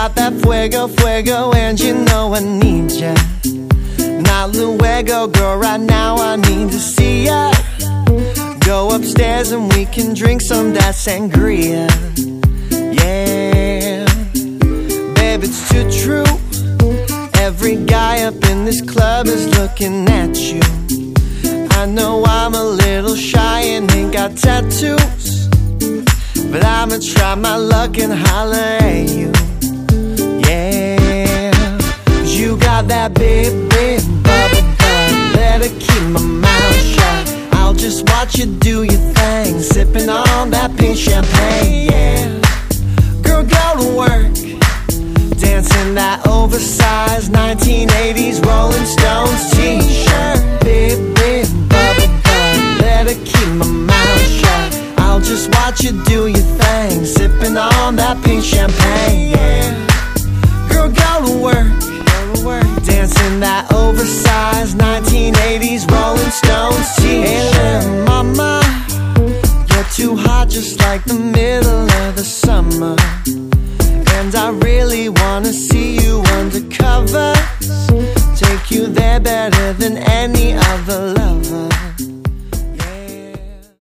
got that fuego, fuego, and you know I need ya. Not luego, girl, right now I need to see ya. Go upstairs and we can drink some that sangria. Yeah, babe, it's too true. Every guy up in this club is looking at you. I know I'm a little shy and ain't got tattoos, but I'ma try my luck and holler at you. Yeah, 'cause you got that big, big bubble butt. Better keep my mouth shut. I'll just watch you do your thing, sipping on that pink champagne. Yeah, girl, go to work, dancing that oversized 1980s Rolling Stones t-shirt. Big, big bubble butt. Better keep my mouth shut. I'll just watch you do your thing, sipping on that pink champagne. Yeah, girl, go to work, dancing that oversized 1980s Rolling Stones t-shirt. Hey, little mama, you're too hot, just like the middle of the summer. And I really wanna see you